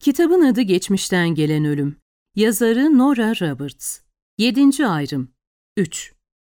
Kitabın adı Geçmişten Gelen Ölüm. Yazarı Nora Roberts. 7. Ayrım 3.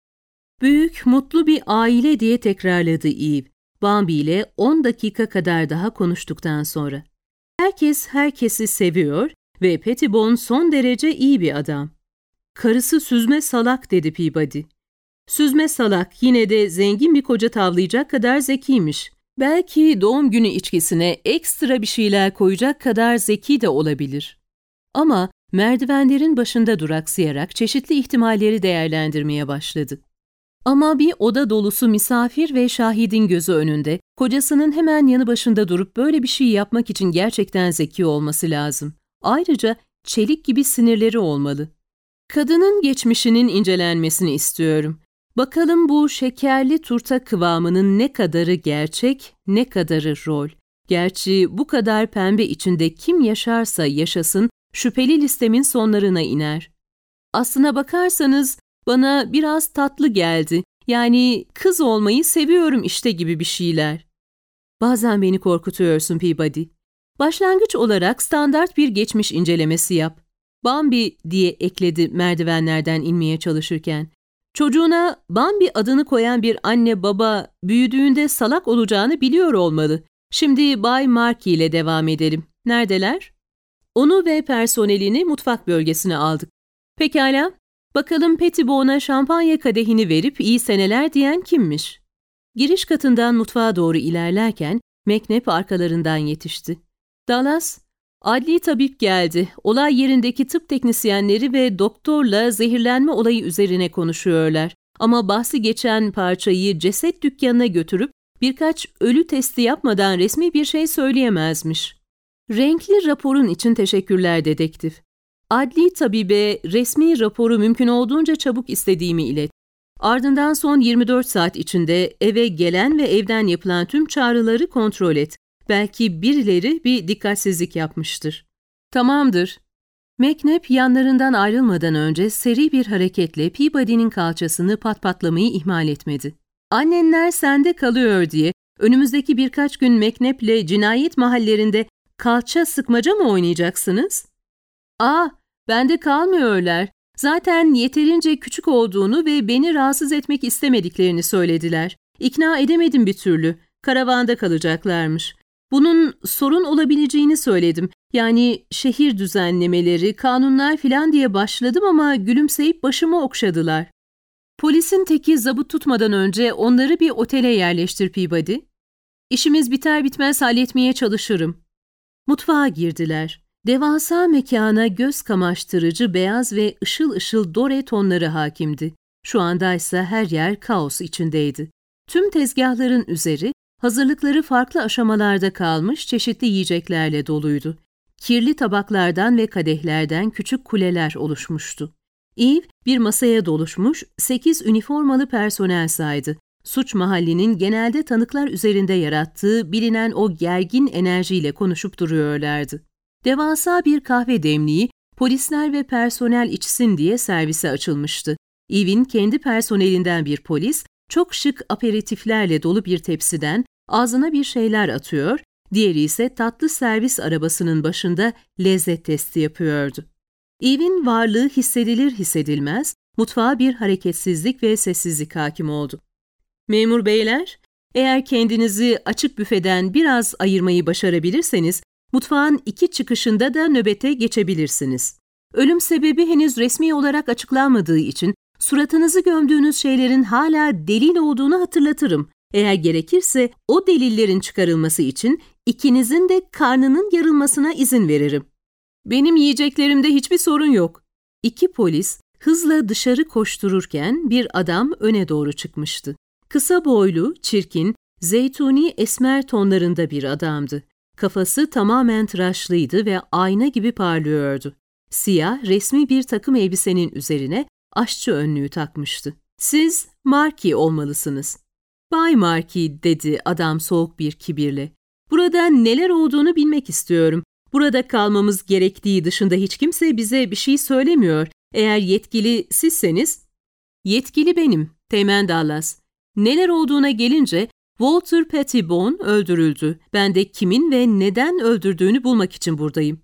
Büyük, mutlu bir aile diye tekrarladı Eve, Bambi ile 10 dakika kadar daha konuştuktan sonra. Herkes herkesi seviyor ve Pettibone son derece iyi bir adam. Karısı süzme salak dedi Peabody. Süzme salak yine de zengin bir koca tavlayacak kadar zekiymiş. Belki doğum günü içkisine ekstra bir şeyler koyacak kadar zeki de olabilir. Ama merdivenlerin başında duraksayarak çeşitli ihtimalleri değerlendirmeye başladı. Ama bir oda dolusu misafir ve şahidin gözü önünde, kocasının hemen yanı başında durup böyle bir şey yapmak için gerçekten zeki olması lazım. Ayrıca çelik gibi sinirleri olmalı. Kadının geçmişinin incelenmesini istiyorum. Bakalım bu şekerli turta kıvamının ne kadarı gerçek, ne kadarı rol. Gerçi bu kadar pembe içinde kim yaşarsa yaşasın, şüpheli listemin sonlarına iner. Aslına bakarsanız bana biraz tatlı geldi. Yani kız olmayı seviyorum işte gibi bir şeyler. Bazen beni korkutuyorsun Peabody. Başlangıç olarak standart bir geçmiş incelemesi yap. Bambi diye ekledi merdivenlerden inmeye çalışırken. Çocuğuna Bambi adını koyan bir anne baba büyüdüğünde salak olacağını biliyor olmalı. Şimdi Bay Markey ile devam edelim. Neredeler? Onu ve personelini mutfak bölgesine aldık. Pekala, bakalım Pettibone'a şampanya kadehini verip iyi seneler diyen kimmiş? Giriş katından mutfağa doğru ilerlerken McNabb arkalarından yetişti. Dallas, adli tabip geldi. Olay yerindeki tıp teknisyenleri ve doktorla zehirlenme olayı üzerine konuşuyorlar. Ama bahsi geçen parçayı ceset dükkanına götürüp birkaç ölü testi yapmadan resmi bir şey söyleyemezmiş. Renkli raporun için teşekkürler dedektif. Adli tabibe resmi raporu mümkün olduğunca çabuk istediğimi ilet. Ardından son 24 saat içinde eve gelen ve evden yapılan tüm çağrıları kontrol et. Belki birileri bir dikkatsizlik yapmıştır. Tamamdır. McNabb yanlarından ayrılmadan önce seri bir hareketle Peabody'nin kalçasını patpatlamayı ihmal etmedi. Annenler sende kalıyor diye önümüzdeki birkaç gün McNabb'le cinayet mahallerinde kalça sıkmaca mı oynayacaksınız? Bende kalmıyorlar. Zaten yeterince küçük olduğunu ve beni rahatsız etmek istemediklerini söylediler. İkna edemedim bir türlü. Karavanda kalacaklarmış. Bunun sorun olabileceğini söyledim. Yani şehir düzenlemeleri, kanunlar filan diye başladım ama gülümseyip başımı okşadılar. Polisin teki zabıt tutmadan önce onları bir otele yerleştir Peabody. İşimiz biter bitmez halletmeye çalışırım. Mutfağa girdiler. Devasa mekana göz kamaştırıcı beyaz ve ışıl ışıl dore tonları hakimdi. Şu andaysa her yer kaos içindeydi. Tüm tezgahların üzeri, hazırlıkları farklı aşamalarda kalmış çeşitli yiyeceklerle doluydu. Kirli tabaklardan ve kadehlerden küçük kuleler oluşmuştu. Eve bir masaya doluşmuş 8 üniformalı personel saydı. Suç mahallinin genelde tanıklar üzerinde yarattığı bilinen o gergin enerjiyle konuşup duruyorlardı. Devasa bir kahve demliği polisler ve personel içsin diye servise açılmıştı. Eve'in kendi personelinden bir polis, çok şık aperatiflerle dolu bir tepsiden ağzına bir şeyler atıyor, diğeri ise tatlı servis arabasının başında lezzet testi yapıyordu. Eve'in varlığı hissedilir hissedilmez, mutfağa bir hareketsizlik ve sessizlik hakim oldu. Memur beyler, eğer kendinizi açık büfeden biraz ayırmayı başarabilirseniz, mutfağın 2 çıkışında da nöbete geçebilirsiniz. Ölüm sebebi henüz resmi olarak açıklanmadığı için suratınızı gömdüğünüz şeylerin hala delil olduğunu hatırlatırım. Eğer gerekirse o delillerin çıkarılması için ikinizin de karnının yarılmasına izin veririm. Benim yiyeceklerimde hiçbir sorun yok. 2 polis hızla dışarı koştururken bir adam öne doğru çıkmıştı. Kısa boylu, çirkin, zeytuni esmer tonlarında bir adamdı. Kafası tamamen tıraşlıydı ve ayna gibi parlıyordu. Siyah, resmi bir takım elbisenin üzerine aşçı önlüğü takmıştı. Siz Markey olmalısınız. Bay Markey dedi adam soğuk bir kibirle. Burada neler olduğunu bilmek istiyorum. Burada kalmamız gerektiği dışında hiç kimse bize bir şey söylemiyor. Eğer yetkili sizseniz... Yetkili benim, Teğmen Dallas. Neler olduğuna gelince Walter Pettibone öldürüldü. Ben de kimin ve neden öldürdüğünü bulmak için buradayım.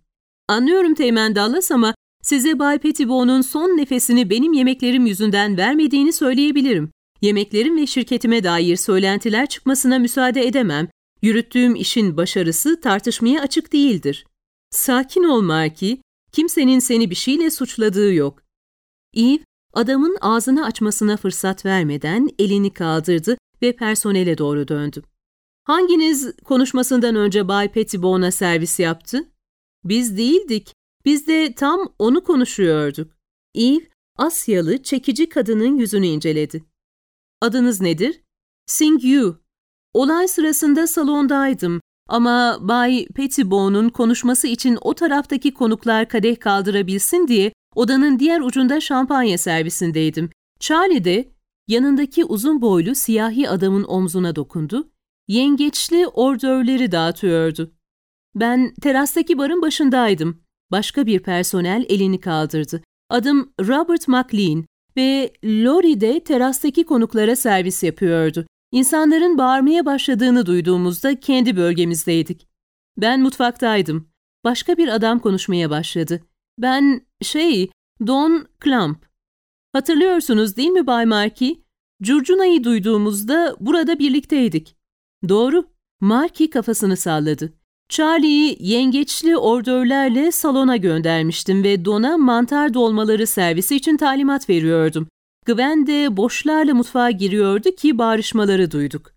Anlıyorum Teğmen Dallas ama size Bay Pettibone'un son nefesini benim yemeklerim yüzünden vermediğini söyleyebilirim. Yemeklerim ve şirketime dair söylentiler çıkmasına müsaade edemem. Yürüttüğüm işin başarısı tartışmaya açık değildir. Sakin ol Marky. Kimsenin seni bir şeyle suçladığı yok. Eve, adamın ağzını açmasına fırsat vermeden elini kaldırdı ve personele doğru döndü. Hanginiz konuşmasından önce Bay Pettibone'a servis yaptı? Biz değildik. Biz de tam onu konuşuyorduk. Eve, Asyalı, çekici kadının yüzünü inceledi. Adınız nedir? Sing Yu. Olay sırasında salondaydım ama Bay Pettibone'un konuşması için o taraftaki konuklar kadeh kaldırabilsin diye odanın diğer ucunda şampanya servisindeydim. Charlie de yanındaki uzun boylu siyahi adamın omzuna dokundu. Yengeçli ordörleri dağıtıyordu. Ben terastaki barın başındaydım. Başka bir personel elini kaldırdı. Adım Robert McLean ve Lori de terastaki konuklara servis yapıyordu. İnsanların bağırmaya başladığını duyduğumuzda kendi bölgemizdeydik. Ben mutfaktaydım. Başka bir adam konuşmaya başladı. Ben Don Clump. Hatırlıyorsunuz değil mi Bay Marky? Curcuna'yı duyduğumuzda burada birlikteydik. Doğru. Marky kafasını salladı. Charlie'yi yengeçli ordörlerle salona göndermiştim ve Don'a mantar dolmaları servisi için talimat veriyordum. Gwen de boşlarla mutfağa giriyordu ki bağırışmaları duyduk.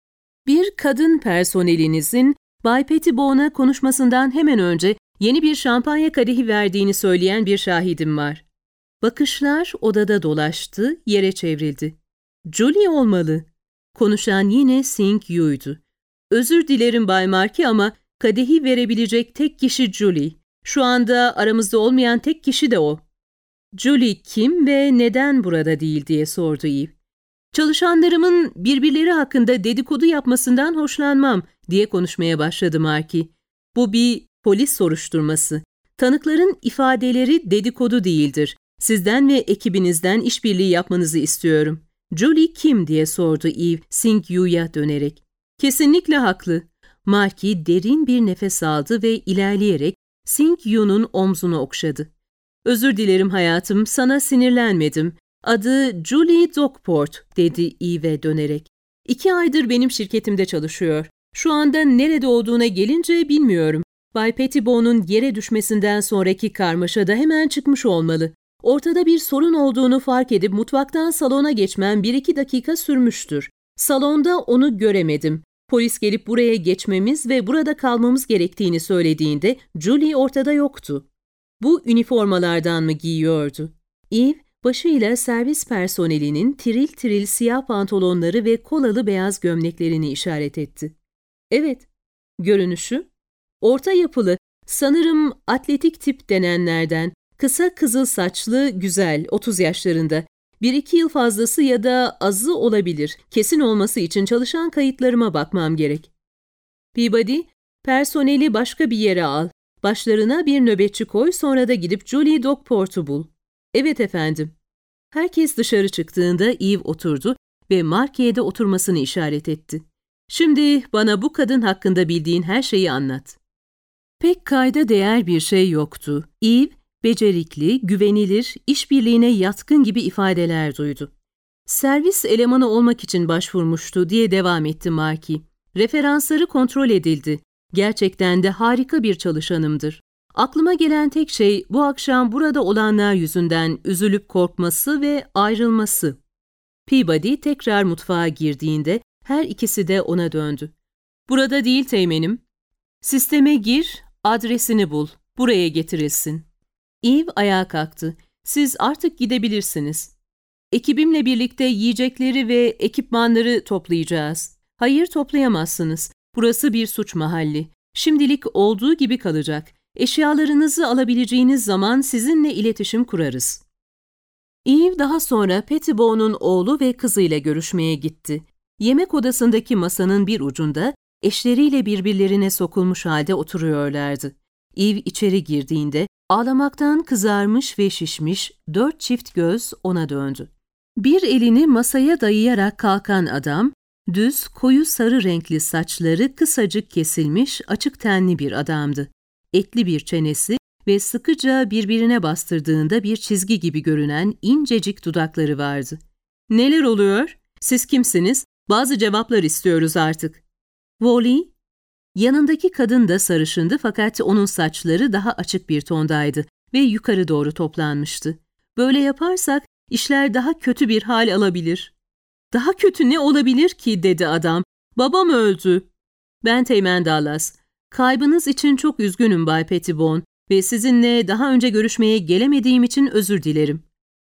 Bir kadın personelinizin Bay Pettibone'a konuşmasından hemen önce yeni bir şampanya kadehi verdiğini söyleyen bir şahidim var. Bakışlar odada dolaştı, yere çevrildi. Julie olmalı. Konuşan yine Sing Yu'ydu. Özür dilerim Bay Marky ama kadehi verebilecek tek kişi Julie. Şu anda aramızda olmayan tek kişi de o. Julie kim ve neden burada değil diye sordu Eve. Çalışanlarımın birbirleri hakkında dedikodu yapmasından hoşlanmam diye konuşmaya başladı Marky. Bu bir polis soruşturması. Tanıkların ifadeleri dedikodu değildir. Sizden ve ekibinizden işbirliği yapmanızı istiyorum. Julie kim diye sordu Eve Sing Yu'ya dönerek. Kesinlikle haklı. Marky derin bir nefes aldı ve ilerleyerek Sing Yu'nun omzunu okşadı. Özür dilerim hayatım, sana sinirlenmedim. Adı Julie Dockport dedi Eve'e dönerek. 2 aydır benim şirketimde çalışıyor. Şu anda nerede olduğuna gelince bilmiyorum. Bay Pettibone'un yere düşmesinden sonraki karmaşa da hemen çıkmış olmalı. Ortada bir sorun olduğunu fark edip mutfaktan salona geçmem 1-2 dakika sürmüştür. Salonda onu göremedim. Polis gelip buraya geçmemiz ve burada kalmamız gerektiğini söylediğinde Julie ortada yoktu. Bu üniformalardan mı giyiyordu? Eve, başıyla servis personelinin tiril tiril siyah pantolonları ve kolalı beyaz gömleklerini işaret etti. Evet, görünüşü. Orta yapılı, sanırım atletik tip denenlerden, kısa kızıl saçlı, güzel, 30 yaşlarında. 1-2 yıl fazlası ya da azı olabilir. Kesin olması için çalışan kayıtlarıma bakmam gerek. Peabody, personeli başka bir yere al. Başlarına bir nöbetçi koy, sonra da gidip Julie Dockport'u bul. Evet efendim. Herkes dışarı çıktığında Eve oturdu ve Marky'e de oturmasını işaret etti. Şimdi bana bu kadın hakkında bildiğin her şeyi anlat. Pek kayda değer bir şey yoktu. Eve, becerikli, güvenilir, işbirliğine yatkın gibi ifadeler duydu. Servis elemanı olmak için başvurmuştu diye devam etti Marky. Referansları kontrol edildi. Gerçekten de harika bir çalışanımdır. Aklıma gelen tek şey bu akşam burada olanlar yüzünden üzülüp korkması ve ayrılması. Peabody tekrar mutfağa girdiğinde her ikisi de ona döndü. Burada değil teğmenim. Sisteme gir, adresini bul. Buraya getirilsin. Eve ayağa kalktı. Siz artık gidebilirsiniz. Ekibimle birlikte yiyecekleri ve ekipmanları toplayacağız. Hayır, toplayamazsınız. Burası bir suç mahalli. Şimdilik olduğu gibi kalacak. Eşyalarınızı alabileceğiniz zaman sizinle iletişim kurarız. Eve daha sonra Pettibone'un oğlu ve kızıyla görüşmeye gitti. Yemek odasındaki masanın bir ucunda eşleriyle birbirlerine sokulmuş halde oturuyorlardı. Eve içeri girdiğinde ağlamaktan kızarmış ve şişmiş 4 çift göz ona döndü. Bir elini masaya dayayarak kalkan adam, düz, koyu sarı renkli saçları kısacık kesilmiş, açık tenli bir adamdı. Etli bir çenesi ve sıkıca birbirine bastırdığında bir çizgi gibi görünen incecik dudakları vardı. ''Neler oluyor? Siz kimsiniz? Bazı cevaplar istiyoruz artık.'' ''Wally?'' Yanındaki kadın da sarışındı fakat onun saçları daha açık bir tondaydı ve yukarı doğru toplanmıştı. ''Böyle yaparsak işler daha kötü bir hal alabilir.'' ''Daha kötü ne olabilir ki?'' dedi adam. ''Babam öldü.'' ''Ben Teğmen Dallas. Kaybınız için çok üzgünüm Bay Pettibone ve sizinle daha önce görüşmeye gelemediğim için özür dilerim.''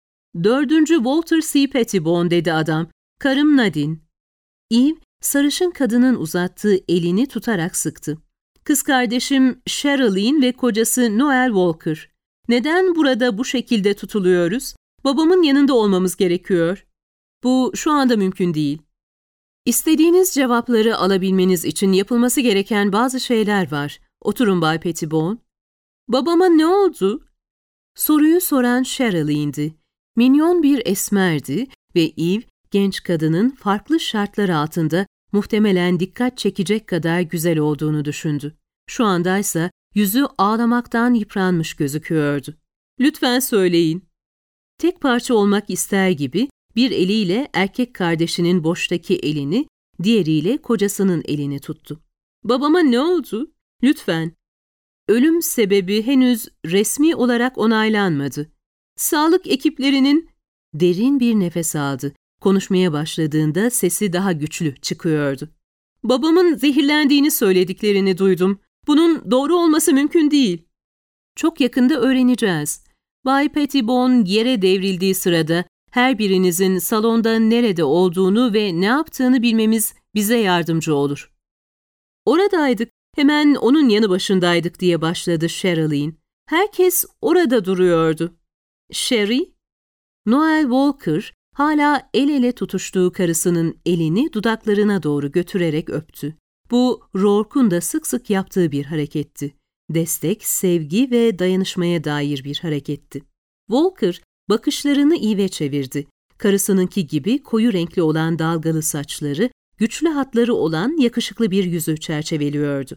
''4. Walter C. Pettibone'' dedi adam. ''Karım Nadine.'' Eve, sarışın kadının uzattığı elini tutarak sıktı. ''Kız kardeşim Sherilyn ve kocası Noel Walker. Neden burada bu şekilde tutuluyoruz? Babamın yanında olmamız gerekiyor.'' ''Bu şu anda mümkün değil. İstediğiniz cevapları alabilmeniz için yapılması gereken bazı şeyler var. Oturun Bay Pettibone.'' ''Babama ne oldu?'' Soruyu soran Sherilyn'di. Minyon bir esmerdi ve Eve, genç kadının farklı şartlar altında muhtemelen dikkat çekecek kadar güzel olduğunu düşündü. Şu andaysa yüzü ağlamaktan yıpranmış gözüküyordu. ''Lütfen söyleyin.'' Tek parça olmak ister gibi bir eliyle erkek kardeşinin boştaki elini, diğeriyle kocasının elini tuttu. ''Babama ne oldu? Lütfen.'' Ölüm sebebi henüz resmi olarak onaylanmadı. Sağlık ekiplerinin derin bir nefes aldı. Konuşmaya başladığında sesi daha güçlü çıkıyordu. ''Babamın zehirlendiğini söylediklerini duydum. Bunun doğru olması mümkün değil.'' ''Çok yakında öğreneceğiz. Bay Pettibone yere devrildiği sırada her birinizin salonda nerede olduğunu ve ne yaptığını bilmemiz bize yardımcı olur.'' ''Oradaydık, hemen onun yanı başındaydık.'' diye başladı Sherilyn. ''Herkes orada duruyordu.'' ''Sherry?'' Noel Walker hala el ele tutuştuğu karısının elini dudaklarına doğru götürerek öptü. Bu Rourke'un da sık sık yaptığı bir hareketti. Destek, sevgi ve dayanışmaya dair bir hareketti. Walker bakışlarını Eve'e çevirdi. Karısınınki gibi koyu renkli olan dalgalı saçları, güçlü hatları olan yakışıklı bir yüzü çerçeveliyordu.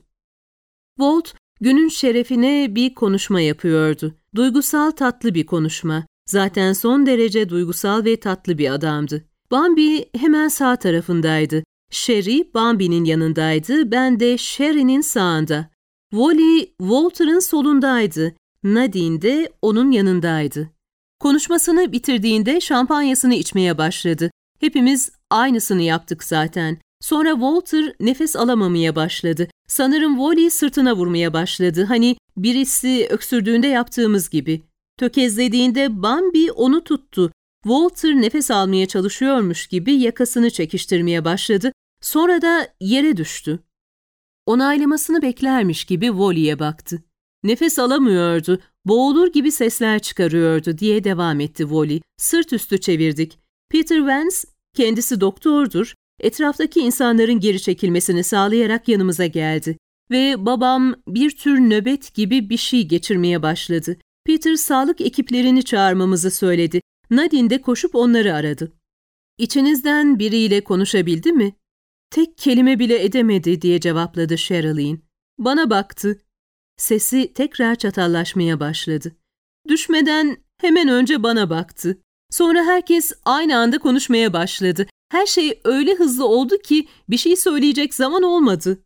Walt, günün şerefine bir konuşma yapıyordu. Duygusal tatlı bir konuşma. Zaten son derece duygusal ve tatlı bir adamdı. Bambi hemen sağ tarafındaydı. Sherry, Bambi'nin yanındaydı, ben de Sherry'nin sağında. Wally, Walter'ın solundaydı. Nadine de onun yanındaydı. Konuşmasını bitirdiğinde şampanyasını içmeye başladı. Hepimiz aynısını yaptık zaten. Sonra Walter nefes alamamaya başladı. Sanırım Wally sırtına vurmaya başladı. Hani birisi öksürdüğünde yaptığımız gibi. Tökezlediğinde Bambi onu tuttu. Walter nefes almaya çalışıyormuş gibi yakasını çekiştirmeye başladı. Sonra da yere düştü. Onaylamasını beklermiş gibi Wally'e baktı. Nefes alamıyordu, boğulur gibi sesler çıkarıyordu diye devam etti Wally. Sırt üstü çevirdik. Peter Vance, kendisi doktordur, etraftaki insanların geri çekilmesini sağlayarak yanımıza geldi. Ve babam bir tür nöbet gibi bir şey geçirmeye başladı. Peter sağlık ekiplerini çağırmamızı söyledi. Nadine de koşup onları aradı. ''İçinizden biriyle konuşabildi mi?'' ''Tek kelime bile edemedi.'' diye cevapladı Sherilyn. ''Bana baktı.'' Sesi tekrar çatallaşmaya başladı. ''Düşmeden hemen önce bana baktı. Sonra herkes aynı anda konuşmaya başladı. Her şey öyle hızlı oldu ki bir şey söyleyecek zaman olmadı.''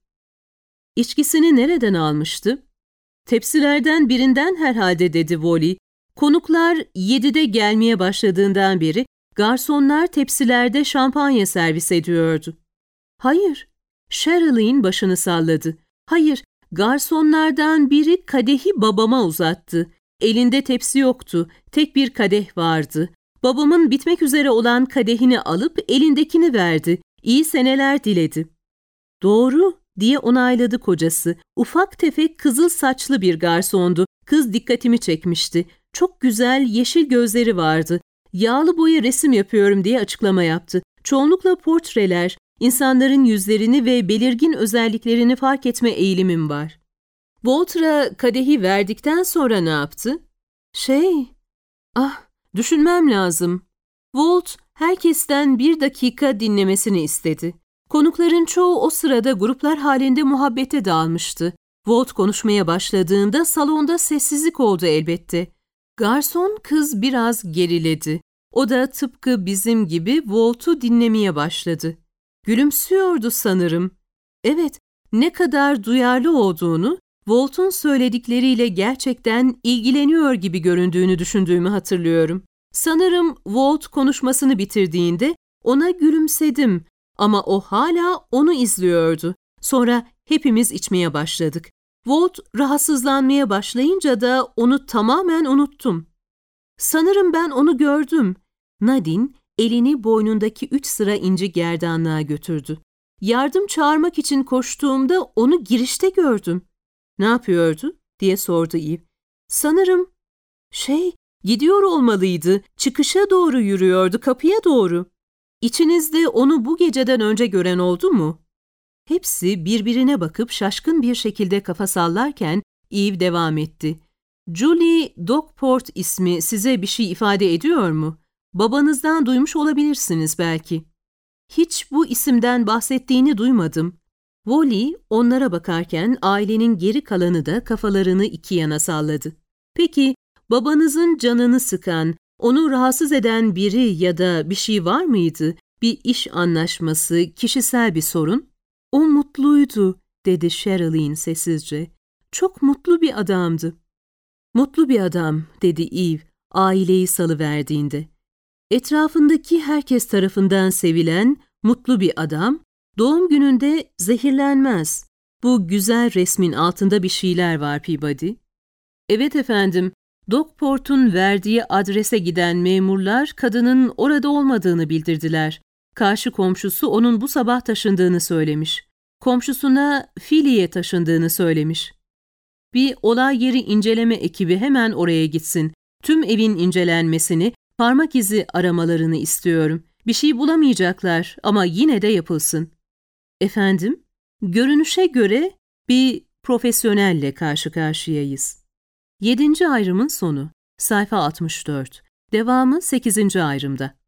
''İçkisini nereden almıştı?'' ''Tepsilerden birinden herhalde.'' dedi Wally. ''Konuklar 7'de gelmeye başladığından beri garsonlar tepsilerde şampanya servis ediyordu.'' ''Hayır.'' Sherilyn başını salladı. ''Hayır, garsonlardan biri kadehi babama uzattı. Elinde tepsi yoktu, tek bir kadeh vardı. Babamın bitmek üzere olan kadehini alıp elindekini verdi. İyi seneler diledi.'' ''Doğru.'' diye onayladı kocası. Ufak tefek kızıl saçlı bir garsondu. Kız dikkatimi çekmişti. Çok güzel yeşil gözleri vardı. Yağlı boya resim yapıyorum diye açıklama yaptı. Çoğunlukla portreler, insanların yüzlerini ve belirgin özelliklerini fark etme eğilimim var. Walter'a kadehi verdikten sonra ne yaptı? Düşünmem lazım. Walt herkesten 1 dakika dinlemesini istedi. Konukların çoğu o sırada gruplar halinde muhabbete dalmıştı. Walt konuşmaya başladığında salonda sessizlik oldu elbette. Garson kız biraz geriledi. O da tıpkı bizim gibi Walt'u dinlemeye başladı. Gülümsüyordu sanırım. Evet, ne kadar duyarlı olduğunu, Walt'un söyledikleriyle gerçekten ilgileniyor gibi göründüğünü düşündüğümü hatırlıyorum. Sanırım Walt konuşmasını bitirdiğinde ona gülümsedim ama o hala onu izliyordu. Sonra hepimiz içmeye başladık. Walt rahatsızlanmaya başlayınca da onu tamamen unuttum. Sanırım ben onu gördüm. Nadine elini boynundaki 3 sıra inci gerdanlığa götürdü. Yardım çağırmak için koştuğumda onu girişte gördüm. "Ne yapıyordu?" diye sordu Eve. "Sanırım gidiyor olmalıydı. Çıkışa doğru yürüyordu, kapıya doğru." "İçinizde onu bu geceden önce gören oldu mu?" Hepsi birbirine bakıp şaşkın bir şekilde kafa sallarken Eve devam etti. "Julie Dockport ismi size bir şey ifade ediyor mu? Babanızdan duymuş olabilirsiniz belki." "Hiç bu isimden bahsettiğini duymadım." Wally onlara bakarken ailenin geri kalanı da kafalarını iki yana salladı. "Peki, babanızın canını sıkan, onu rahatsız eden biri ya da bir şey var mıydı? Bir iş anlaşması, kişisel bir sorun?" "O mutluydu," dedi Sherilyn sessizce. "Çok mutlu bir adamdı." "Mutlu bir adam," dedi Eve, aileyi salıverdiğinde. "Etrafındaki herkes tarafından sevilen, mutlu bir adam, doğum gününde zehirlenmez. Bu güzel resmin altında bir şeyler var Peabody." "Evet efendim, Dockport'un verdiği adrese giden memurlar kadının orada olmadığını bildirdiler. Karşı komşusu onun bu sabah taşındığını söylemiş. Komşusuna Philly'ye taşındığını söylemiş. Bir olay yeri inceleme ekibi hemen oraya gitsin. Tüm evin incelenmesini, parmak izi aramalarını istiyorum. Bir şey bulamayacaklar ama yine de yapılsın." "Efendim, görünüşe göre bir profesyonelle karşı karşıyayız." 7. ayrımın sonu. Sayfa 64. Devamı 8. ayrımda.